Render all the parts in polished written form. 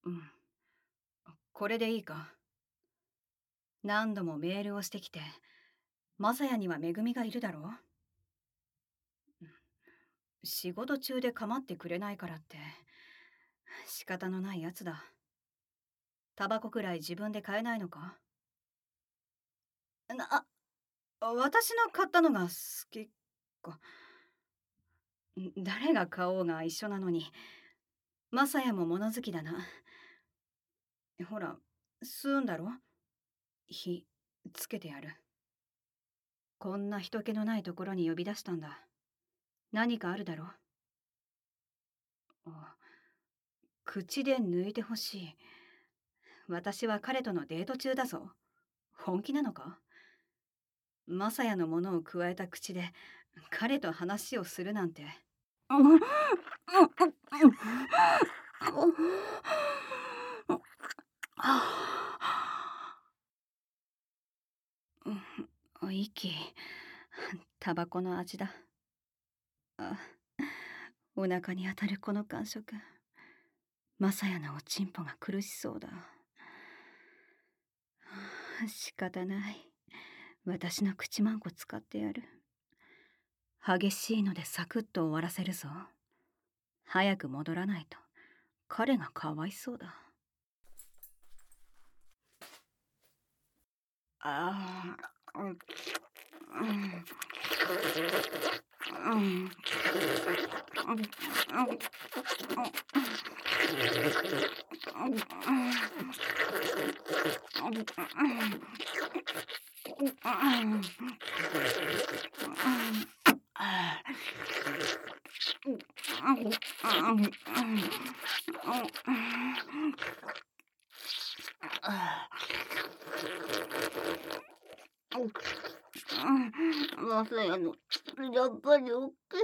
うん、これでいいか。何度もメールをしてきて、マサヤには恵みがいるだろう。仕事中で構ってくれないからって、仕方のないやつだ。タバコくらい自分で買えないのか？な、私の買ったのが好きか。誰が買おうが一緒なのに、マサヤも物好きだな。ほら、吸うんだろ？火、つけてやる。こんな人気のないところに呼び出したんだ。何かあるだろ？あ、口で抜いてほしい。私は彼とのデート中だぞ。本気なのか？マサヤのものを加えた口で彼と話をするなんて。息、タバコの味だ。あ、お腹に当たるこの感触。マサヤのおちんぽが苦しそうだ。仕方ない。私の口マンコ使ってやる。激しいのでサクッと終わらせるぞ。早く戻らないと彼がかわいそうだ。ああ、うん、うん、うん、まさやのやっぱりおっきい。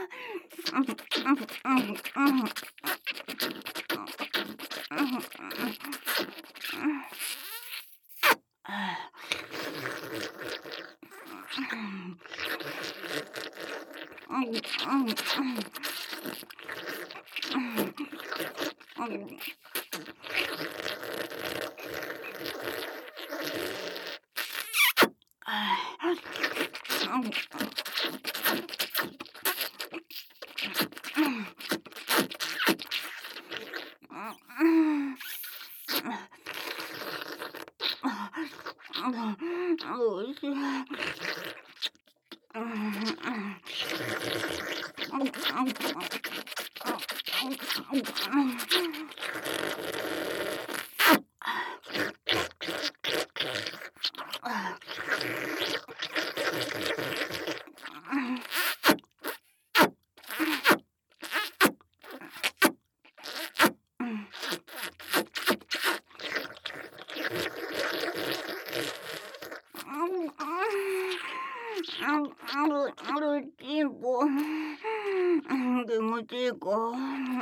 おいしい。チンポ。気持ちいいか？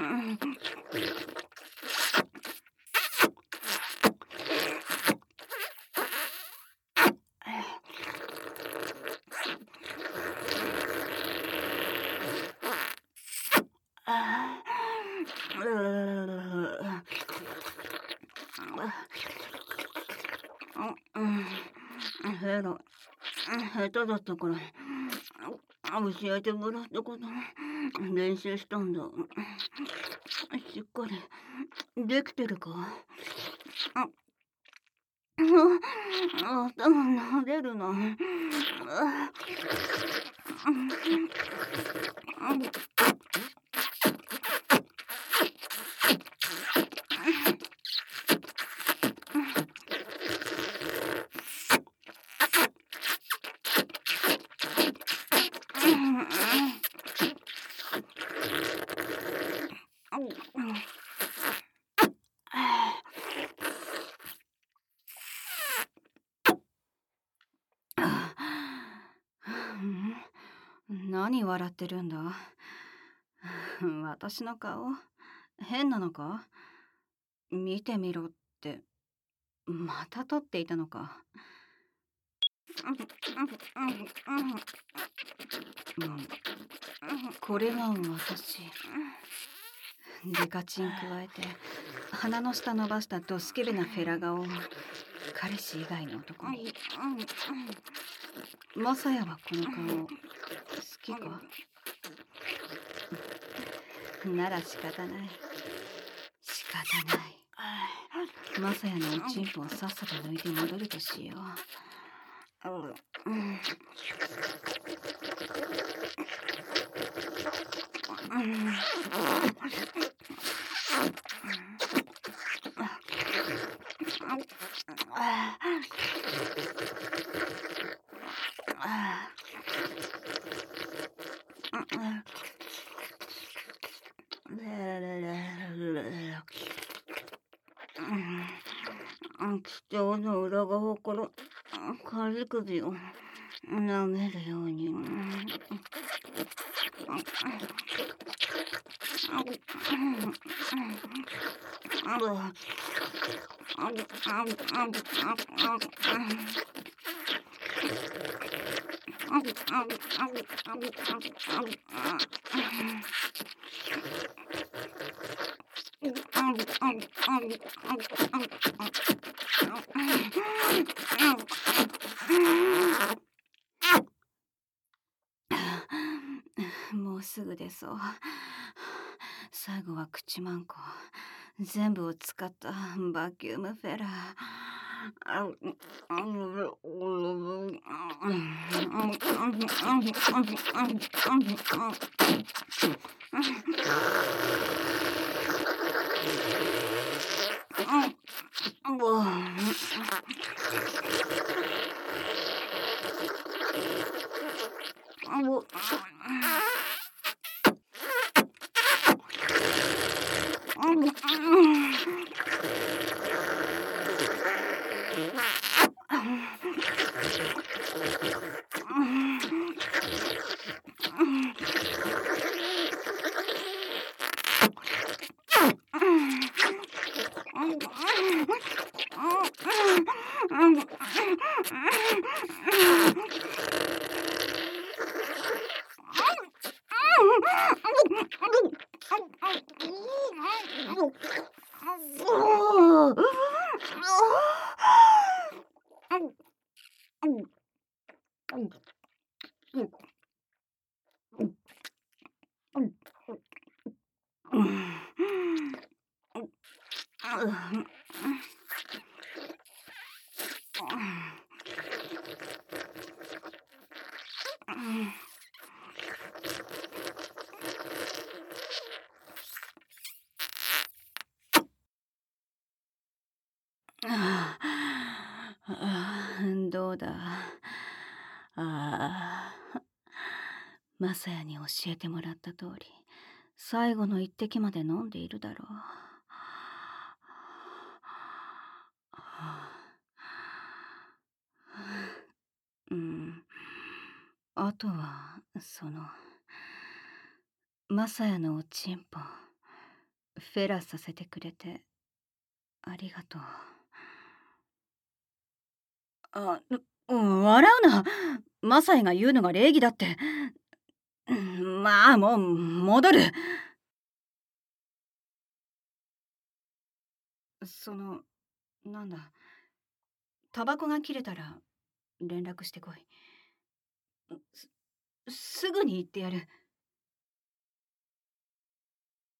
へら、下手だったから、教えてもらったこと練習したんだ。しっかりできてるか？頭撫でるな。何笑ってるんだ？私の顔変なのか？見てみろってまた撮っていたのか？うん、これが私。 デカチン加えて鼻の下伸ばしたドスケベなフェラ顔を彼氏以外の男に。マサヤはこの顔好きか？なら仕方ない。仕方ない。マサヤのおちんぽをさっさと抜いて戻るとしよう。貴重の裏側から軽首を舐めるように。もうすぐ出そう。最後は口マンコ全部を使ったバキュームフェラー。どうだ。マサヤに教えてもらった通り最後の一滴まで飲んでいるだろう。あとはマサヤのおちんぽフェラさせてくれてありがとう。笑うな。マサヤが言うのが礼儀だって。まあもう戻る。なんだ、タバコが切れたら連絡してこい。すぐに言ってやる。